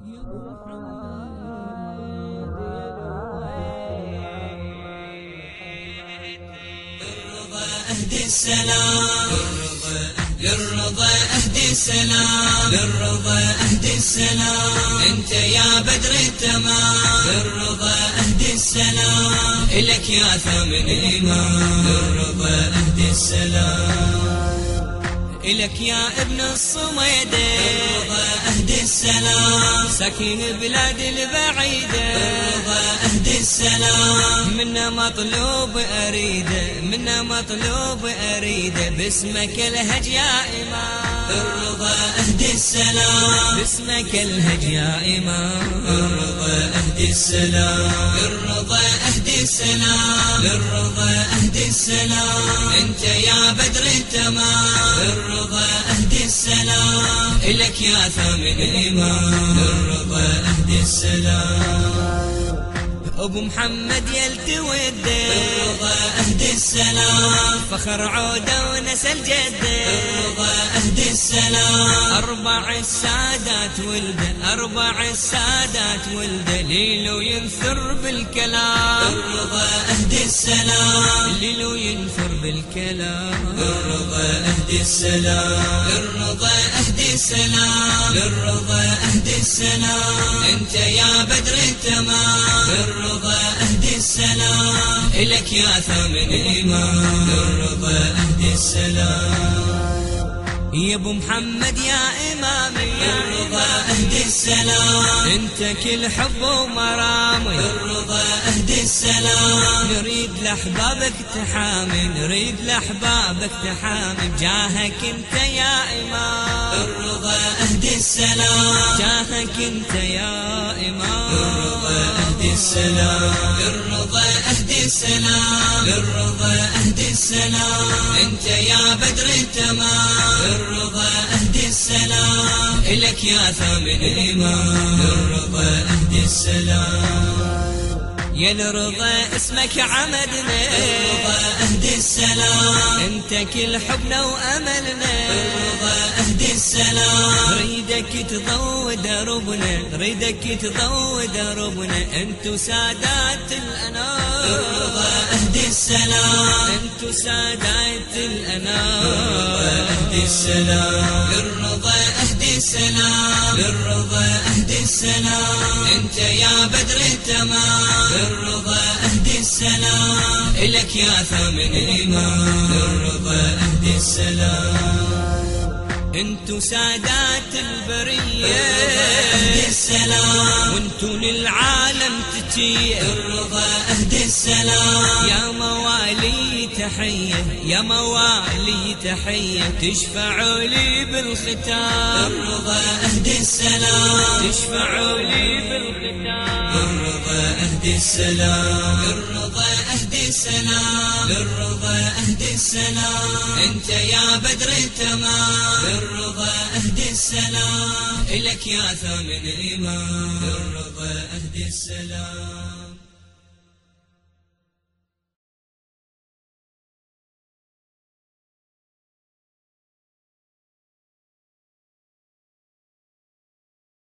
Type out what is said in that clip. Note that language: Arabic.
أهدي السلام للرضا، أهدي السلام للرضا، أهدي السلام أنت يا بدر التمام للرضا، أهدي السلام إلك يا ثمن إمام للرضا، أهدي السلام إلك يا ابن الصميدة للرضا، أهدي السلام ساكن بلاد البعيدة للرضا، أهدي السلام منا مطلوب أريده، منا مطلوب أريده باسمك الهج يا إمام للرضا، أهدي السلام باسمك الهج يا إمام للرضا، أهدي السلام للرضا، أهدي السلام للرضا، أهدي السلام أنت يا بدر التمام للرضا، أهدي السلام إلك يا ثامن إمام للرضا، أهدي السلام أبو محمد يلتوده للرضا، أهدي السلام فخر عوده ونسل جده للرضا، أهدي السلام أربع السادات ولده، أربع السادات ولده ليلو ينثر بالكلام للرضا، أهدي السلام ليلو ينثر بالكلام للرضا، أهدي السلام للرضا، أهدي السلام للرضا، أهدي السلام أنت يا بدر التمام للرضا، أهدي السلام إلك يا ثامن إمام للرضا، أهدي السلام يا ابو محمد يا إمامي للرضا، أهدي السلام انت كل حب ومرامي للرضا، أهدي السلام نريد لأحبابك تحامي، نريد لأحبابك تحامي بجاهك انت يا إمام للرضا، أهدي السلام جاهك انت يا إمام للرضا، أهدي السلام للرضا، أهدي السلام للرضا، أهدي السلام أنت يا بدر التمام للرضا، أهدي السلام إلك يا ثامن إمام للرضا، أهدي السلام يا الرضا اسمك عمدنا للرضا، أهدي السلام انت كل حبنا وأملنا للرضا، أهدي السلام ريدك تضوي دربنا، ريدك تضوي دربنا انتو سادات الأنام للرضا، أهدي السلام انتو سادات الأنام للرضا، أهدي السلام للرضا، أهدي السلام للرضا، أهدي السلام انت يا بدر التمام للرضا، أهدي السلام إلك يا ثامن إمام للرضا، أهدي السلام انتو سادات البرية أهدي السلام وانتو للعالم تجيه الرضا، أهدي السلام يا موالي تحية، يا موالي تحية تشفعوا لي بالختام الرضا، أهدي السلام تشفعوا لي بالختام الرضا، أهدي السلام للرضا، أهدي السلام للرضا، أهدي السلام أنت يا بدر التمام للرضا، أهدي السلام إلك يا ثامن إمام للرضا، أهدي السلام